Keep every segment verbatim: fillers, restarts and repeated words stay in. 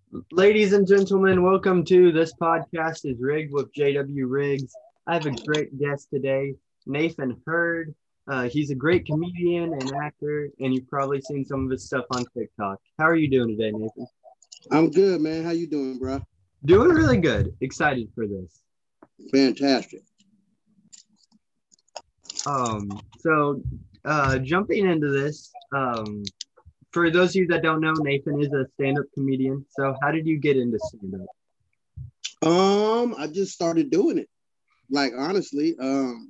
Ladies and gentlemen, welcome to this podcast is rigged with J W Riggs. I have a great guest today, Nathan Hurd. Uh, he's a great comedian and actor, and you've probably seen some of his stuff on TikTok. How are you doing today, Nathan? I'm good, man. How you doing, bro? Doing really good. Excited for this. Fantastic. Um, so uh, jumping into this, um, for those of you that don't know, Nathan is a stand-up comedian. So how did you get into stand-up? Um, I just started doing it. Like honestly, um,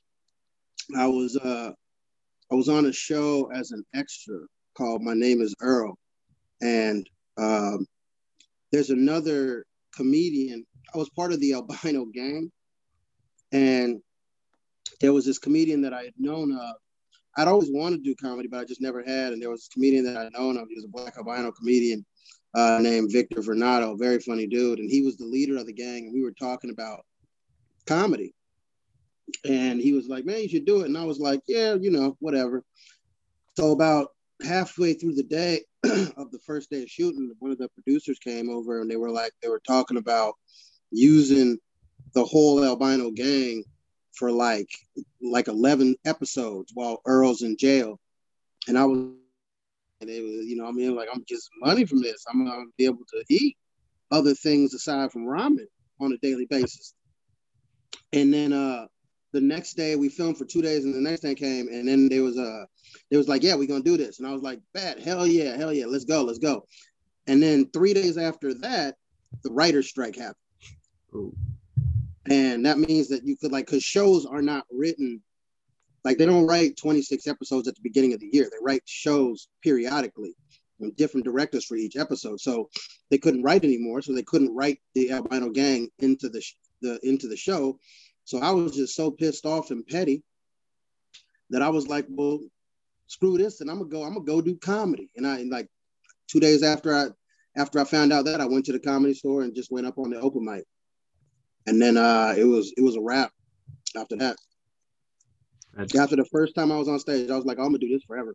I was uh I was on a show as an extra called My Name is Earl. And um there's another comedian. I was part of the albino gang, and there was this comedian that I had known of. I'd always wanted to do comedy, but I just never had. And there was a comedian that I'd known of. He was a black albino comedian uh, named Victor Vernado, very funny dude. And he was the leader of the gang. And we were talking about comedy. And he was like, man, you should do it. And I was like, yeah, you know, whatever. So about halfway through the day of the first day of shooting, one of the producers came over and they were like, they were talking about using the whole albino gang for like like eleven episodes while Earl's in jail. And I was, and it was, you know, I mean, like, I'm just money from this. I'm gonna be able to eat other things aside from ramen on a daily basis. And then uh the next day we filmed for two days, and the next day came, and then there was a uh, there was like, yeah, we're gonna do this. And I was like, bad, hell yeah, hell yeah, let's go, let's go. And then three days after that, the writer's strike happened. Ooh. And that means that you could, like, because shows are not written, like, they don't write twenty-six episodes at the beginning of the year. They write shows periodically with different directors for each episode. So they couldn't write anymore. So they couldn't write the albino gang into the, the into the show. So I was just so pissed off and petty that I was like, well, screw this, and I'm gonna go, I'm gonna go do comedy. And I, and like two days after I after I found out that, I went to the comedy store and just went up on the open mic. And then uh it was it was a wrap after that. That's After the first time I was on stage, I was like, oh, I'm gonna do this forever.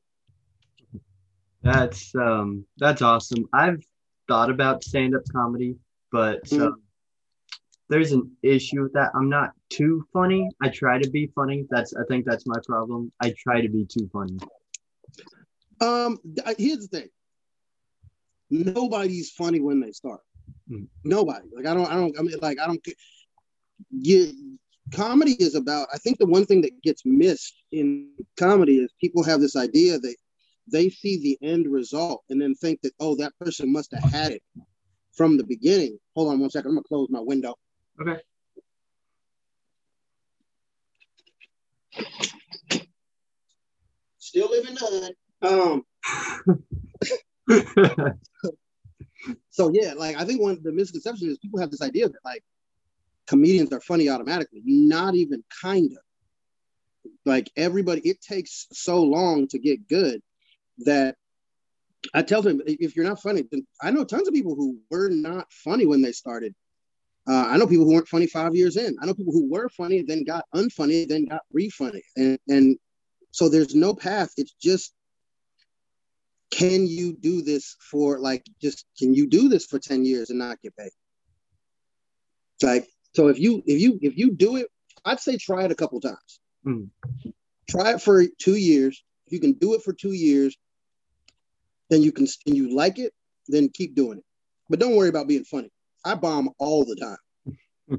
that's um that's awesome. I've thought about stand-up comedy, but Mm-hmm. um, there's an issue with that. I'm not too funny. I try to be funny. That's I think that's my problem. I try to be too funny. Um, here's the thing: nobody's funny when they start. Mm. Nobody. Like I don't. I don't. I mean, like I don't. You, comedy is about. I think the one thing that gets missed in comedy is people have this idea that they see the end result and then think that, oh, that person must have had it from the beginning. Hold on one second. I'm gonna close my window. Okay. Still living the hood. Um. So yeah, like I think one of the misconceptions is people have this idea that like comedians are funny automatically. Not even kind of. Like everybody, it takes so long to get good that I tell them, if you're not funny, then I know tons of people who were not funny when they started. Uh, I know people who weren't funny five years in. I know people who were funny, then got unfunny, then got re-funny. And, and so there's no path. It's just, can you do this for like, just, can you do this for ten years and not get paid? Like, so if you, if you, if you do it, I'd say try it a couple times. Mm. Try it for two years. If you can do it for two years, then you can, and you like it, then keep doing it. But don't worry about being funny. I bomb all the time.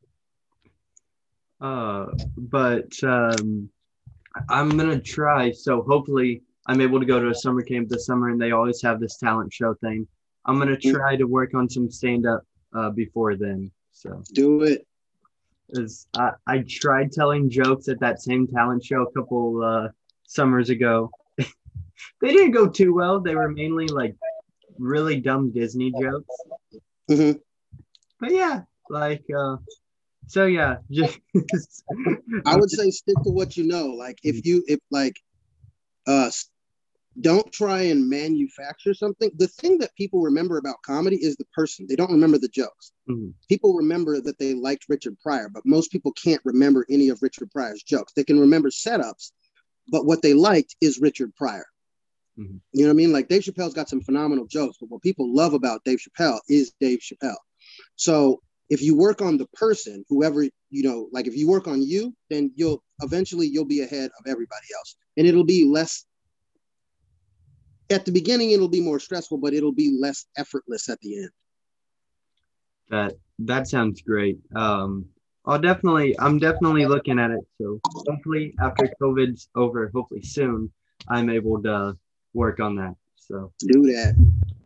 Uh, but um, I'm gonna try. So hopefully I'm able to go to a summer camp this summer, and they always have this talent show thing. I'm gonna try to work on some stand up uh, before then. So Do it. as I, I tried telling jokes at that same talent show a couple uh, summers ago. They didn't go too well. They were mainly like really dumb Disney jokes. Mm-hmm. But yeah, like uh, so yeah, just I I'm would just say stick to what you know. Like if you, if like, uh, don't try and manufacture something. The thing that people remember about comedy is the person. They don't remember the jokes. mm, People remember that they liked Richard Pryor, but most people can't remember any of Richard Pryor's jokes. They can remember setups, but what they liked is Richard Pryor. Mm-hmm. You know what I mean? Like Dave Chappelle's got some phenomenal jokes, but what people love about Dave Chappelle is Dave Chappelle. So if you work on the person, whoever, you know, like if you work on you, then you'll eventually you'll be ahead of everybody else. And it'll be less, at the beginning, it'll be more stressful, but it'll be less effortless at the end. That that sounds great. Um, I'll definitely, I'm definitely looking at it. So hopefully after COVID's over, hopefully soon, I'm able to work on that. So Do that.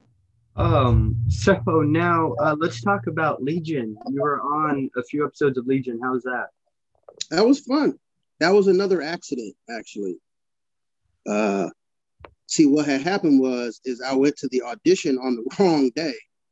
um, so now uh, let's talk about Legion. You were on a few episodes of Legion. How's that? That was fun. That was another accident, actually. Uh, see, what had happened was, is I went to the audition on the wrong day.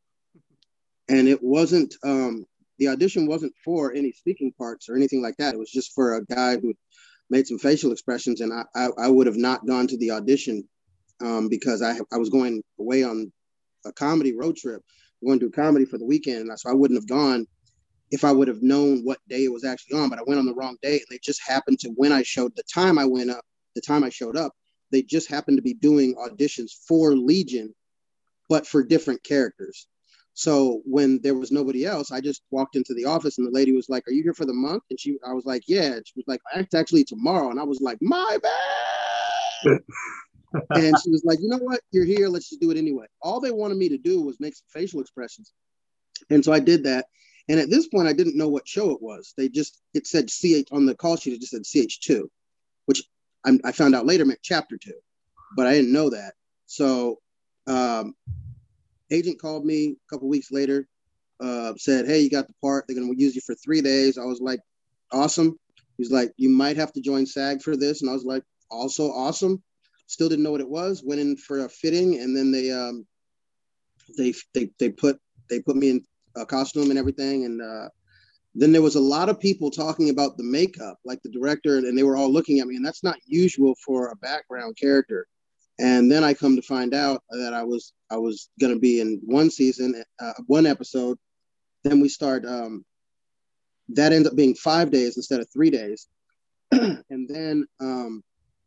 And it wasn't, um, the audition wasn't for any speaking parts or anything like that. It was just for a guy who made some facial expressions. And I, I, I would have not gone to the audition um, because I, I was going away on a comedy road trip, going to do comedy for the weekend. So I wouldn't have gone if I would have known what day it was actually on, but I went on the wrong day. And they just happened to, when I showed, the time I went up, the time I showed up, they just happened to be doing auditions for Legion, but for different characters. So when there was nobody else, I just walked into the office and the lady was like, "Are you here for the month?" And she, I was like, "Yeah." And she was like, "It's actually tomorrow." And I was like, "My bad." And she was like, "You know what? You're here. Let's just do it anyway." All they wanted me to do was make some facial expressions. And so I did that. And at this point, I didn't know what show it was. They just, it said C H on the call sheet, it just said C H two, which I, I found out later meant chapter two, but I didn't know that. So, um, agent called me a couple weeks later, uh, said, "Hey, you got the part. They're going to use you for three days." I was like, "Awesome." He's like, "You might have to join SAG for this." And I was like, "Also awesome." Still didn't know what it was. Went in for a fitting, and then they um, they they they put they put me in a costume and everything. And uh, then there was a lot of people talking about the makeup, like the director, and they were all looking at me, and that's not usual for a background character. And then I come to find out that I was I was going to be in one season, uh, one episode. Then we start. Um, that ends up being five days instead of three days. And then um,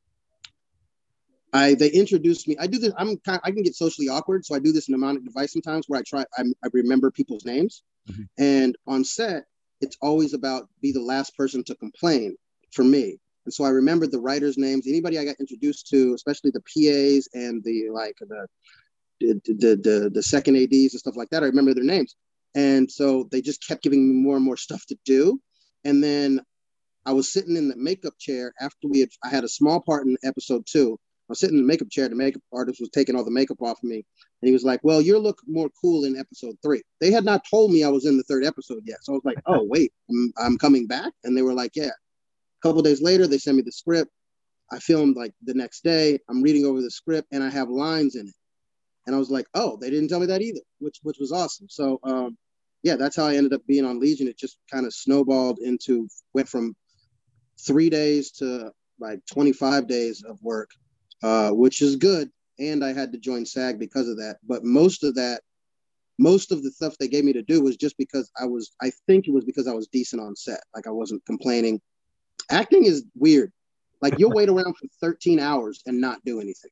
I they introduced me. I do this. I'm kind. I can get socially awkward, so I do this mnemonic device sometimes where I try. I, I remember people's names, mm-hmm. And on set, it's always about be the last person to complain for me. And so I remembered the writers' names, anybody I got introduced to, especially the P As and the like the the the, the, the second A Ds and stuff like that. I remember their names. And so they just kept giving me more and more stuff to do. And then I was sitting in the makeup chair after we had, I had a small part in episode two. I was sitting in the makeup chair. The makeup artist was taking all the makeup off of me. And he was like, "Well, you look more cool in episode three." They had not told me I was in the third episode yet. So I was like, "Oh, wait, I'm, I'm coming back." And they were like, "Yeah." A couple of days later, they sent me the script. I filmed like the next day. I'm reading over the script and I have lines in it. And I was like, "Oh, they didn't tell me that either," which which was awesome. So um, yeah, that's how I ended up being on Legion. It just kind of snowballed into, went from three days to like twenty-five days of work, uh, which is good. And I had to join SAG because of that. But most of that, most of the stuff they gave me to do was just because I was, I think it was because I was decent on set. Like I wasn't complaining. Acting is weird. Like you'll wait around for thirteen hours and not do anything.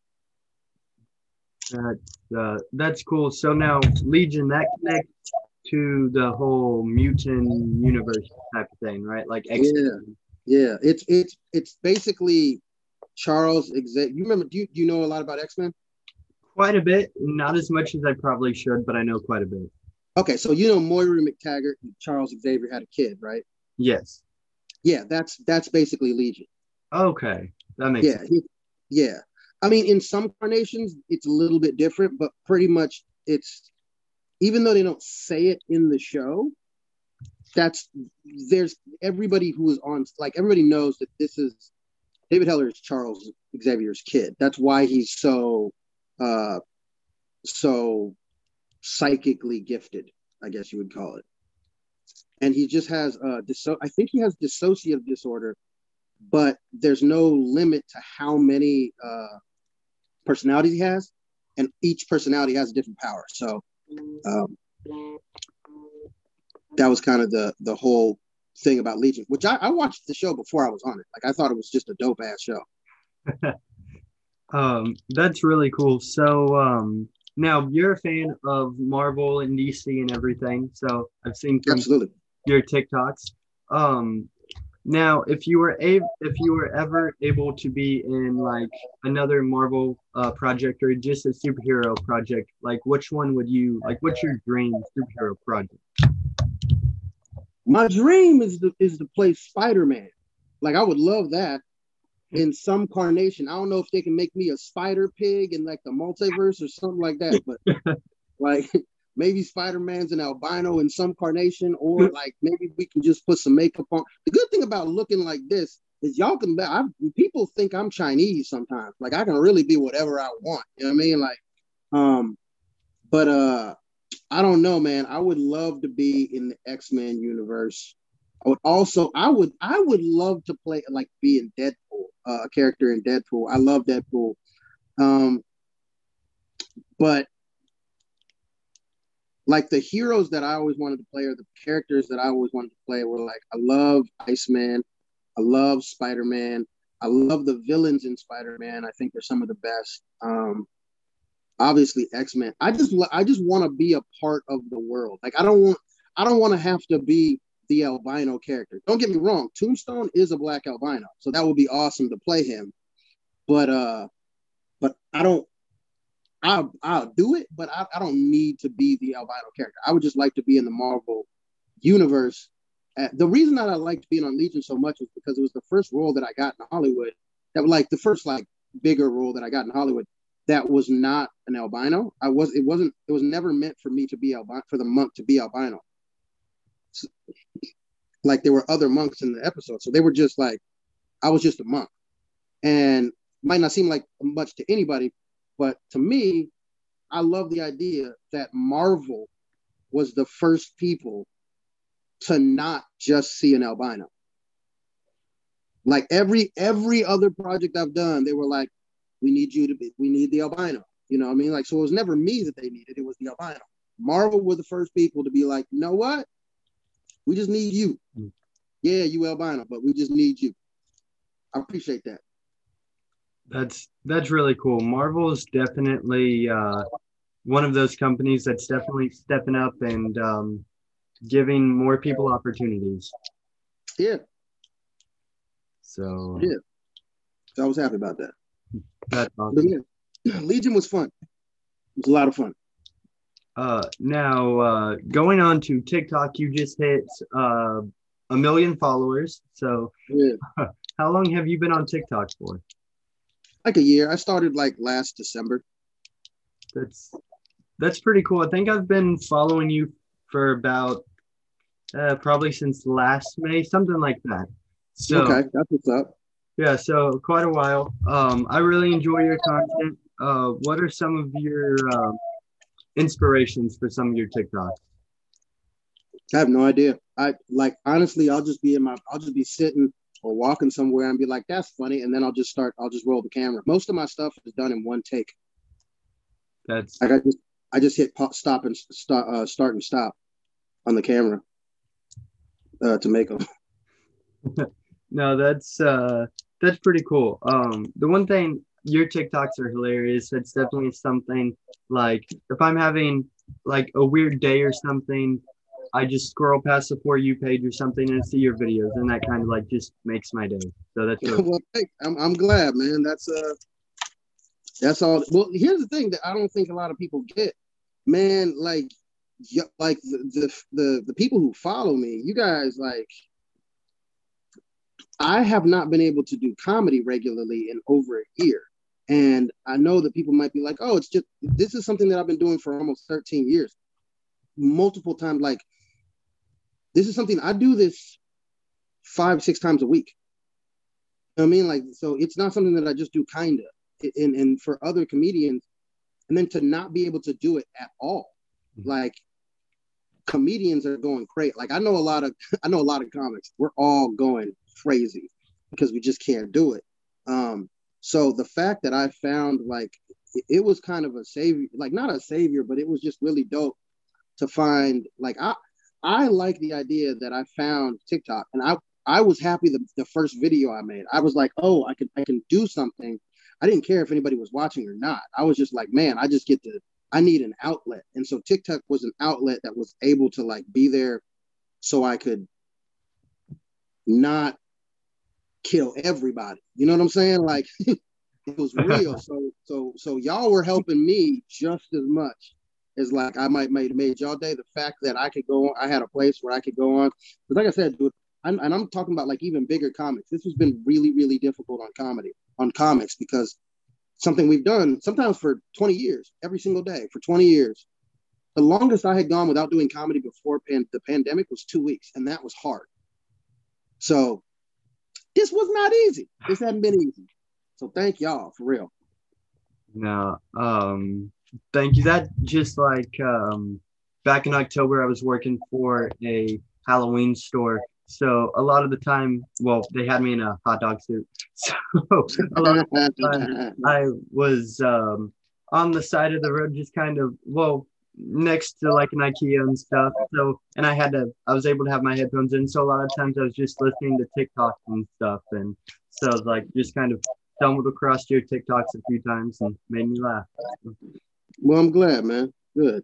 That's uh, that's cool. So now Legion, that connects to the whole mutant universe type of thing, right? Like X-Men. Yeah, yeah. It's it's it's basically Charles Xavier. You remember? Do you, do you know a lot about X-Men? Quite a bit, not as much as I probably should, but I know quite a bit. Okay, so you know Moira McTaggart and Charles Xavier had a kid, right? Yes. Yeah, that's that's basically Legion. Okay, that makes yeah, sense. He, yeah. I mean, in some carnations, it's a little bit different, but pretty much it's, even though they don't say it in the show, that's, there's everybody who is on, like everybody knows that this is, David Heller is Charles Xavier's kid. That's why he's so, uh, so psychically gifted, I guess you would call it. And he just has, uh, disso- I think he has dissociative disorder, but there's no limit to how many uh, personalities he has, and each personality has a different power. So um, that was kind of the the whole thing about Legion, which I, I watched the show before I was on it. Like I thought it was just a dope ass show. Um, that's really cool. So, um, now you're a fan of Marvel and D C and everything. So I've seen from Absolutely. your TikToks. Um, Now, if you were a if you were ever able to be in like another Marvel uh, project or just a superhero project, like which one would you like? What's your dream superhero project? My dream is to is to play Spider-Man. Like I would love that in some carnation. I don't know if they can make me a spider pig in like the multiverse or something like that, but like maybe Spider-Man's an albino in some carnation, or like maybe we can just put some makeup on. The good thing about looking like this is y'all can. I, people think I'm Chinese sometimes. Like I can really be whatever I want. You know what I mean? Like, um, but uh, I don't know, man. I would love to be in the X-Men universe. I would also, I would, I would love to play like be in Deadpool, uh, a character in Deadpool. I love Deadpool. Um, but like the heroes that I always wanted to play or the characters that I always wanted to play were like I love Iceman, I love Spider Man, I love the villains in Spider Man. I think they're some of the best. Um, obviously X Men. I just I just want to be a part of the world. Like I don't want I don't want to have to be the albino character. Don't get me wrong. Tombstone is a black albino, so that would be awesome to play him. But uh, but I don't I'll, I'll do it, but I, I don't need to be the albino character. I would just like to be in the Marvel universe. Uh, the reason that I liked being on Legion so much is because it was the first role that I got in Hollywood. That was like the first like bigger role that I got in Hollywood. That was not an albino. I was. It wasn't. It was never meant for me to be albino. For the monk to be albino. So, like there were other monks in the episode, so they were just like I was just a monk, and might not seem like much to anybody, but to me, I love the idea that Marvel was the first people to not just see an albino. Like every every other project I've done, they were like, "We need you to be. We need the albino." You know what I mean? Like, so it was never me that they needed; it was the albino. Marvel were the first people to be like, "You know what? We just need you. Yeah, you albino, but we just need you." I appreciate that. That's that's really cool. Marvel is definitely uh, one of those companies that's definitely stepping up and um, giving more people opportunities. Yeah, So yeah. So I was happy about that. that's But awesome. yeah, Legion was fun. It was a lot of fun. Uh, now, uh, going on to TikTok, you just hit uh, a million followers. So, Yeah, how long have you been on TikTok for? like a year. I started like last December. That's that's pretty cool. I think I've been following you for about uh, probably since last May, something like that. So, Okay, that's what's up. yeah, so quite a while. Um, I really enjoy your content. Uh, what are some of your um, inspirations for some of your TikToks? I have no idea. I like honestly, I'll just be in my, I'll just be sitting or walking somewhere and be like, "That's funny," and then I'll just start, I'll just roll the camera. Most of my stuff is done in one take. That's Like I just, I just hit pop, stop and start, uh, start and stop on the camera uh, to make them. no, that's uh that's pretty cool. Um, the one thing your TikToks are hilarious. It's definitely something like if I'm having like a weird day or something, I just scroll past the For You page or something and see your videos, and that kind of like just makes my day. So that's really Well, hey, I'm, I'm glad, man. That's uh, that's all. Well, here's the thing that I don't think a lot of people get, man. Like, like the the the, the people who follow me, you guys like I have not been able to do comedy regularly in over a year. And I know that people might be like, oh, it's just, this is something that I've been doing for almost thirteen years, multiple times. Like, this is something I do this five, six times a week. You know what I mean? Like, so it's not something that I just do kind of. And, and for other comedians, and then to not be able to do it at all, like, comedians are going crazy. Like, I know a lot of, I know a lot of comics. We're all going crazy because we just can't do it. Um, so the fact that I found like it, it was kind of a savior, like not a savior, but it was just really dope to find like I I like the idea that I found TikTok and I I was happy the, the first video I made. I was like, oh, I can I can do something I didn't care if anybody was watching or not. I was just like, man, I just get to, I need an outlet. And so TikTok was an outlet that was able to like be there so I could not kill everybody. You know what I'm saying? Like it was real. So so so y'all were helping me just as much as like I might made made y'all day. The fact that I could go on, I had a place where I could go on. But like I said, dude, I'm, and I'm talking about like even bigger comics. This has been really, really difficult on comedy, on comics, because something we've done sometimes for twenty years, every single day for twenty years. The longest I had gone without doing comedy before pan- the pandemic was two weeks, and that was hard. So this was not easy. This hadn't been easy. So thank y'all for real. No, um, thank you. That just like um, back in October, I was working for a Halloween store. So a lot of the time, well, they had me in a hot dog suit. So a lot of the time I was um, on the side of the road, just kind of, well, next to like an IKEA and stuff. So, and I had to, I was able to have my headphones in. So a lot of times I was just listening to TikTok and stuff. And so like just kind of stumbled across your TikToks a few times and made me laugh. Well, I'm glad, man. Good.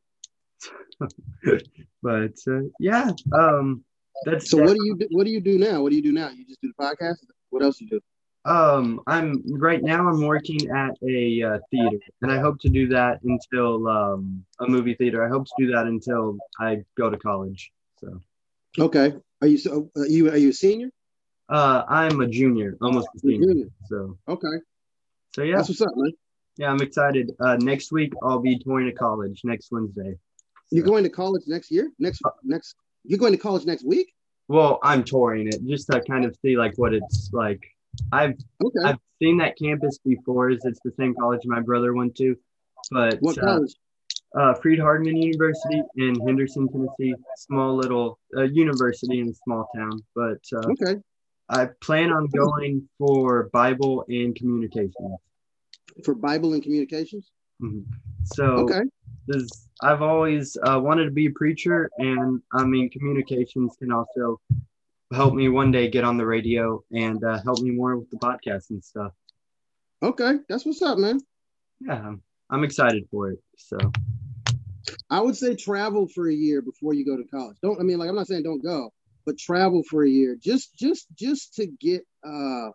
But uh, yeah, um, that's so. What do you do? What do you do now? What do you do now? You just do the podcast? What else you do? Um, I'm right now. I'm working at a uh, theater, and I hope to do that until um, a movie theater. I hope to do that until I go to college. So. Okay. Are you so? Are you are you a senior? Uh, I'm a junior, almost a senior. junior. So. Okay. So yeah. That's what's up, man. Yeah, I'm excited. Uh, next week I'll be touring to college next Wednesday. So. You're going to college next year? Next uh, next. You're going to college next week? Well, I'm touring it just to kind of see like what it's like. I've okay. I've seen that campus before. It's the same college my brother went to, but what college? Uh, uh, Freed-Hardeman University in Henderson, Tennessee. Small little uh, university in a small town. But uh, okay, I plan on going for Bible and communications. For Bible and communications. Mm-hmm. So okay, this, I've always uh, wanted to be a preacher, and I mean communications can also help me one day get on the radio and uh, help me more with the podcast and stuff. Okay, that's what's up, man. Yeah, I'm excited for it. So I would say travel for a year before you go to college. Don't I mean like I'm not saying don't go, but travel for a year just just just to get uh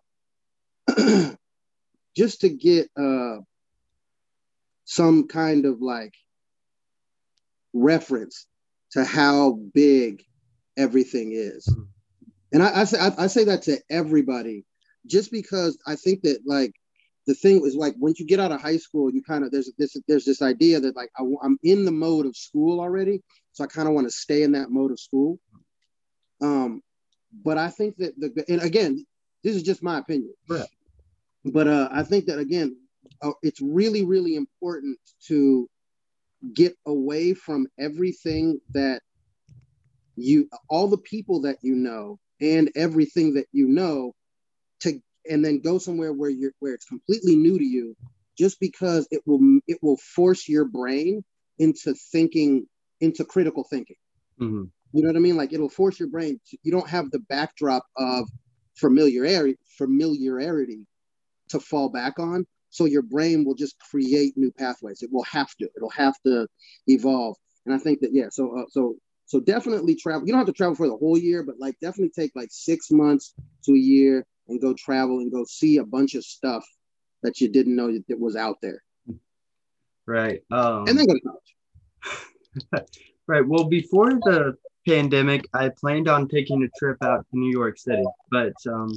just to get uh some kind of like reference to how big everything is. Mm-hmm. And I, I say I, I say that to everybody, just because I think that like the thing is like once you get out of high school, you kind of there's this there's this idea that like I, I'm in the mode of school already, so I kind of want to stay in that mode of school. Um, but I think that the and again, this is just my opinion. Right. But uh, I think that again, uh, it's really really important to get away from everything that you all the people that you know. And everything that you know to and then go somewhere where you're where it's completely new to you, just because it will it will force your brain into thinking into critical thinking. Mm-hmm. You know what I mean? Like it'll force your brain to, you don't have the backdrop of familiarity familiarity to fall back on, so your brain will just create new pathways. It will have to it'll have to evolve. And I think that yeah so uh, so So definitely travel. You don't have to travel for the whole year, but like definitely take like six months to a year and go travel and go see a bunch of stuff that you didn't know that was out there. Right. Um, and then go to college. Right. Well, before the pandemic, I planned on taking a trip out to New York City, but um,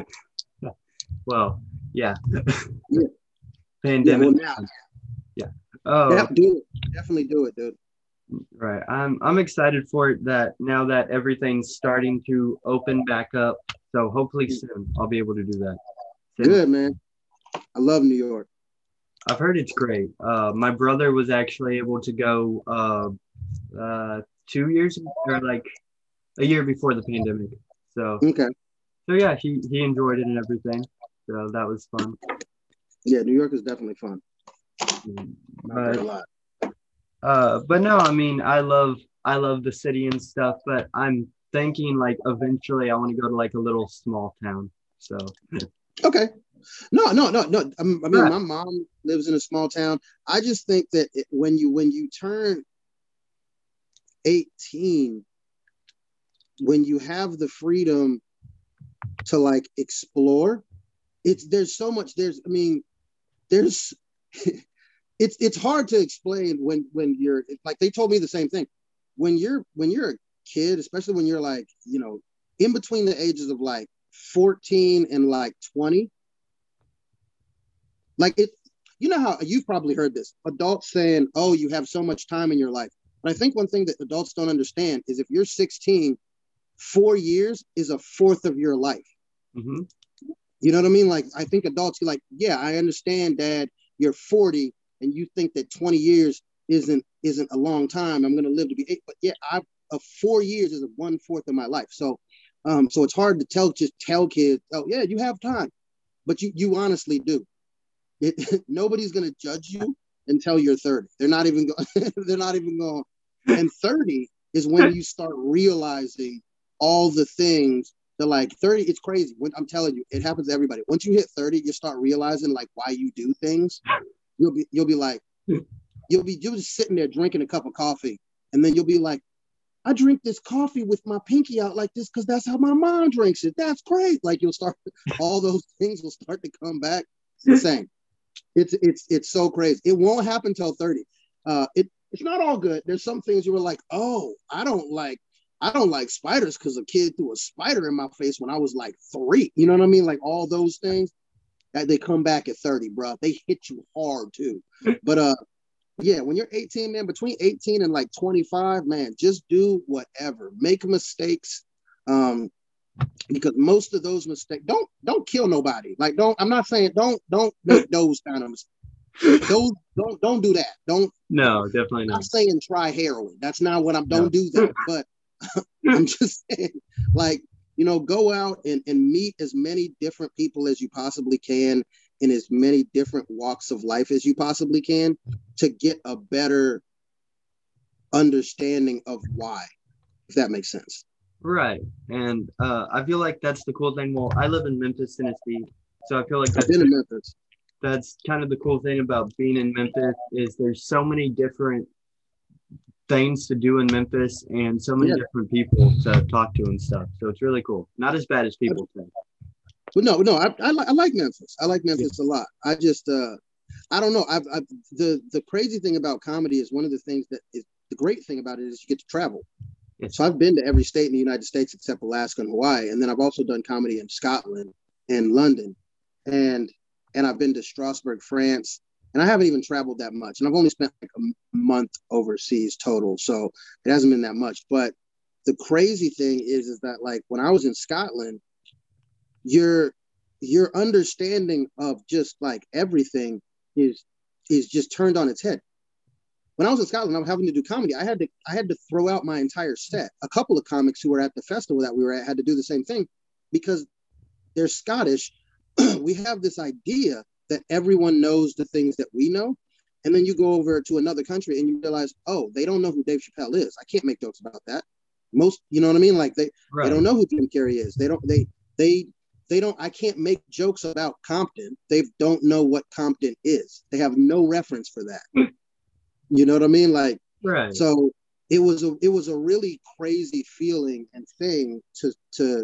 well, yeah. yeah. Pandemic. Yeah. Well, now. Yeah. Oh. Yeah, do it. Definitely do it, dude. Right. I'm I'm excited for it that now that everything's starting to open back up. So hopefully soon I'll be able to do that. Soon. Good, man. I love New York. I've heard it's great. Uh, my brother was actually able to go uh, uh, two years or like a year before the pandemic. So okay. So yeah, he, he enjoyed it and everything. So that was fun. Yeah, New York is definitely fun. But, a lot. Uh, but no, I mean, I love I love the city and stuff, but I'm thinking like eventually I want to go to like a little small town. So okay, No, no, no, no. I mean, Right. my mom lives in a small town. I just think that it, when you when you turn eighteen, when you have the freedom to like explore, it's there's so much. There's, I mean, there's it's it's hard to explain when when you're like they told me the same thing. When you're when you're a kid, especially when you're like, you know, in between the ages of like fourteen and like twenty, like it, you know how you've probably heard this, adults saying, "Oh, you have so much time in your life." But I think one thing that adults don't understand is if you're sixteen, four years is a fourth of your life. Mm-hmm. You know what I mean? Like, I think adults are like, yeah, I understand, Dad, you're forty and you think that twenty years isn't isn't a long time. I'm gonna live to be eight, but yeah, I uh, four years is a one fourth of my life. So, um, so it's hard to tell just tell kids, oh yeah, you have time, but you you honestly do. It, nobody's gonna judge you until you're thirty. They're not even going. They're not even going. And thirty is when you start realizing all the things that like thirty. It's crazy. When I'm telling you, it happens to everybody. Once you hit thirty, you start realizing like why you do things. You'll be you'll be like you'll be you'll just sitting there drinking a cup of coffee, and then you'll be like, I drink this coffee with my pinky out like this because that's how my mom drinks it. That's great. Like you'll start all those things will start to come back. It's insane. It's it's it's so crazy. It won't happen till thirty. Uh, it it's not all good. There's some things you were like, oh, I don't like I don't like spiders because a kid threw a spider in my face when I was like three. You know what I mean? Like all those things that they come back at thirty, bro. They hit you hard too. But uh, yeah, when you're eighteen, man, between eighteen and like twenty-five, man, just do whatever. Make mistakes. Um, because most of those mistakes don't don't kill nobody. Like don't I'm not saying don't don't make those kind of mistakes. Those don't don't do that. Don't No, definitely I'm not. not saying try heroin. That's not what I'm No. don't do that. But I'm just saying, like, you know, go out and, and meet as many different people as you possibly can in as many different walks of life as you possibly can to get a better understanding of why, if that makes sense. Right. And uh, I feel like that's the cool thing. Well, I live in Memphis, Tennessee. So I feel like I've that's been in Memphis. that's kind of the cool thing about being in Memphis is there's so many different things to do in Memphis and so many Yeah. different people to talk to and stuff. So it's really cool. Not as bad as people think. But no, no, I, I, li- I like Memphis. I like Yeah. Memphis a lot. I just, uh, I don't know. I've, I've the the crazy thing about comedy is one of the things that is the great thing about it is you get to travel. Yes. So I've been to every state in the United States except Alaska and Hawaii, and then I've also done comedy in Scotland and London, and and I've been to Strasbourg, France, and I haven't even traveled that much, and I've only spent like a month overseas total, so it hasn't been that much. But the crazy thing is, is that like when I was in Scotland, your your understanding of just like everything is is just turned on its head. When I was in Scotland, I was having to do comedy. I had to I had to throw out my entire set. A couple of comics who were at the festival that we were at had to do the same thing because they're Scottish. We have this idea that everyone knows the things that we know. And then you go over to another country and you realize, oh, they don't know who Dave Chappelle is. I can't make jokes about that. Most, you know what I mean? Like they, Right. they don't know who Jim Carrey is. They don't, they, they, they don't, I can't make jokes about Compton. They don't know what Compton is. They have no reference for that. You know what I mean? Like, Right. so it was a, it was a really crazy feeling and thing to, to,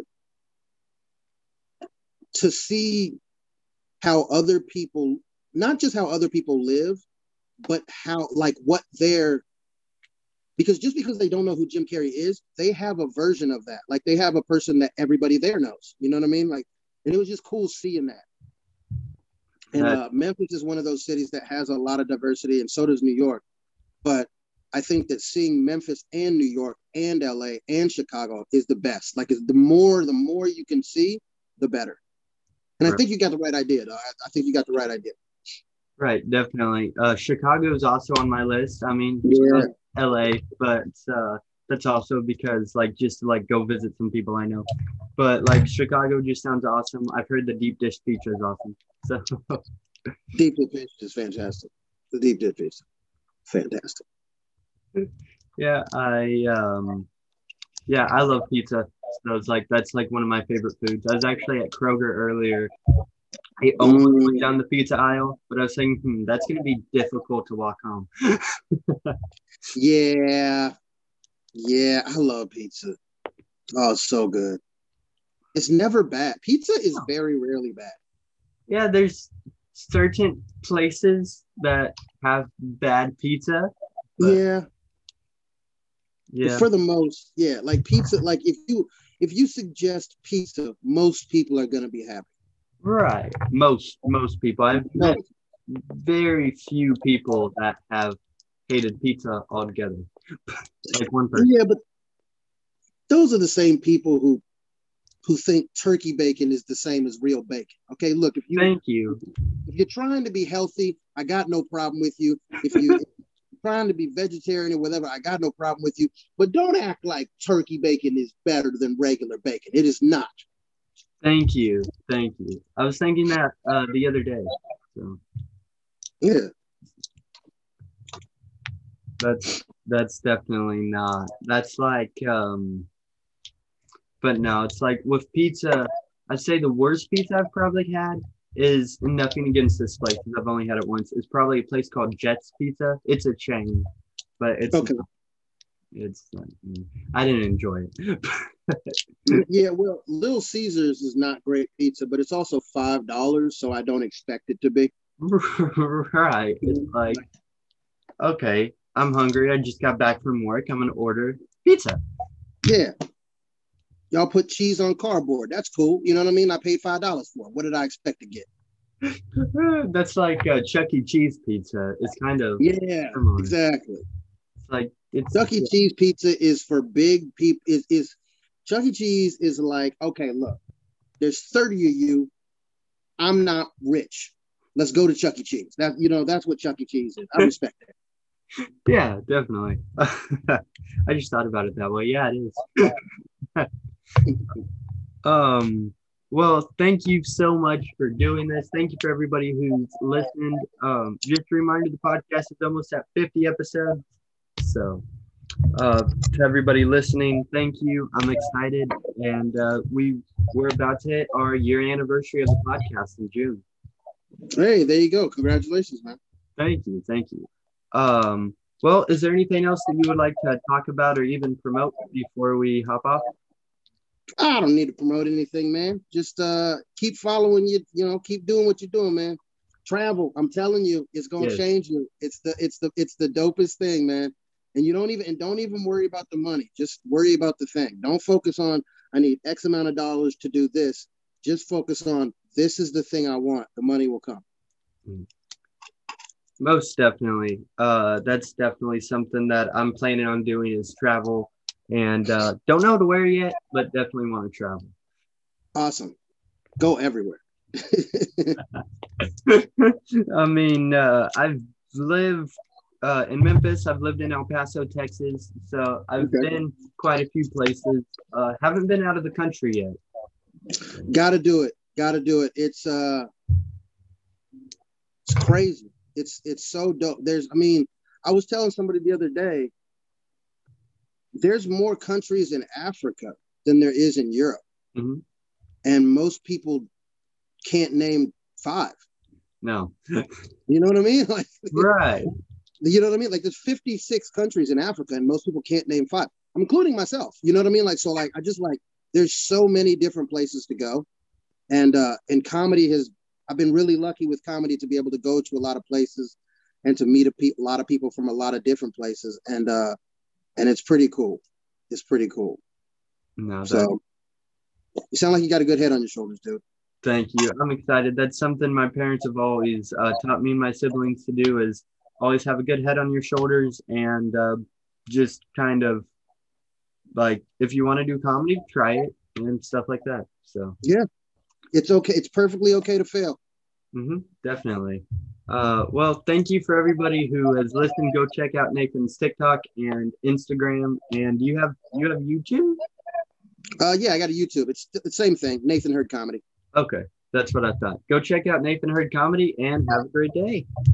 to see how other people, not just how other people live, but how, like, what they're, because just because they don't know who Jim Carrey is, they have a version of that. Like, they have a person that everybody there knows. You know what I mean? Like, and it was just cool seeing that. And uh, Memphis is one of those cities that has a lot of diversity, and so does New York. But I think that seeing Memphis and New York and L A and Chicago is the best. Like, the more, the more you can see, the better. And I think you got the right idea, though. I, I think you got the right idea. Right, definitely. Uh, Chicago is also on my list. I mean, Yeah. L A, but uh, that's also because, like, just to, like, go visit some people I know. But, like, Chicago just sounds awesome. I've heard the deep dish pizza is awesome. So Deep dish pizza is fantastic. The deep dish pizza, fantastic. yeah, I um, yeah, I love pizza. So it's like that's like one of my favorite foods. I was actually at Kroger earlier, I almost went Mm, down the pizza aisle, but I was saying, hmm, that's going to be difficult to walk home. yeah, yeah, I love pizza. Oh, it's so good. It's never bad. Pizza is Oh. very rarely bad. Yeah, there's certain places that have bad pizza, but Yeah, but yeah, for the most, yeah, like pizza. Like if you if you suggest pizza, most people are gonna be happy. right. Most most people. I've met No, very few people that have hated pizza altogether. Like one person. yeah, but those are the same people who who think turkey bacon is the same as real bacon. Okay, look, if you Thank you. if you're trying to be healthy, I got no problem with you. If you trying to be vegetarian or whatever, I got no problem with you. But don't act like turkey bacon is better than regular bacon. It is not. Thank you. Thank you. I was thinking that uh, the other day. So Yeah. that's that's definitely not. That's like um but no, it's like with pizza, I'd say the worst pizza I've probably had is nothing against this place because I've only had it once. It's probably a place called Jets Pizza. It's a chain, but it's Okay. it's I didn't enjoy it. Yeah. Well, Little Caesars is not great pizza, but it's also five dollars, so I don't expect it to be. Right. It's like, okay, I'm hungry. I just got back from work. I'm gonna order pizza. Yeah. Y'all put cheese on cardboard. That's cool. You know what I mean? I paid five dollars for it. What did I expect to get? That's like uh, Chuck E. Cheese pizza. It's kind of Yeah, similar. exactly. It's like it's Chuck E. Cheese pizza is for big people. Is is Chuck E. Cheese is like, okay, look, there's thirty of you. I'm not rich. Let's go to Chuck E. Cheese. That you know, that's what Chuck E. Cheese is. I respect that. yeah, definitely. I just thought about it that way. Yeah, it is. Um, well, thank you so much for doing this. Thank you for everybody who's listened. Um, just a reminder, the podcast is almost at fifty episodes. So, uh, to everybody listening, thank you. I'm excited, and uh, we we're about to hit our year anniversary of the podcast in June. Hey, there you go. Congratulations, man. Thank you, thank you. Um, well, is there anything else that you would like to talk about or even promote before we hop off? I don't need to promote anything, man. Just uh keep following you, you know, keep doing what you're doing, man. Travel. I'm telling you, it's gonna Yes. change you. It's the it's the it's the dopest thing, man. And you don't even and don't even worry about the money. Just worry about the thing. Don't focus on I need X amount of dollars to do this. Just focus on this is the thing I want. The money will come. Most definitely. Uh, that's definitely something that I'm planning on doing is travel, and uh, don't know to where yet, but definitely want to travel. Awesome. Go everywhere. I mean, uh, I've lived uh, in Memphis. I've lived in El Paso, Texas. So I've Okay. been quite a few places. Uh, haven't been out of the country yet. Gotta do it. Gotta do it. It's uh it's crazy. It's it's so dope. There's I mean, I was telling somebody the other day, there's more countries in Africa than there is in Europe. Mm-hmm. And most people can't name five. No. You know what I mean? Like Right. you know what I mean? Like there's fifty-six countries in Africa and most people can't name five. I'm including myself. You know what I mean? Like so like I just like there's so many different places to go. And uh and comedy has I've been really lucky with comedy to be able to go to a lot of places and to meet a, pe- a lot of people from a lot of different places and uh and it's pretty cool. It's pretty cool. No, that, So you sound like you got a good head on your shoulders, dude. thank you. I'm excited. That's something my parents have always uh, taught me and my siblings to do is always have a good head on your shoulders and uh, just kind of like if you want to do comedy, try it and stuff like that. So Yeah, it's okay. It's perfectly okay to fail. mm-hmm, definitely. Uh, well, thank you for everybody who has listened. Go check out Nathan's TikTok and Instagram. And you have you have YouTube? Uh, yeah, I got a YouTube. It's the same thing. Nathan Hurd Comedy. Okay, that's what I thought. Go check out Nathan Hurd Comedy and have a great day.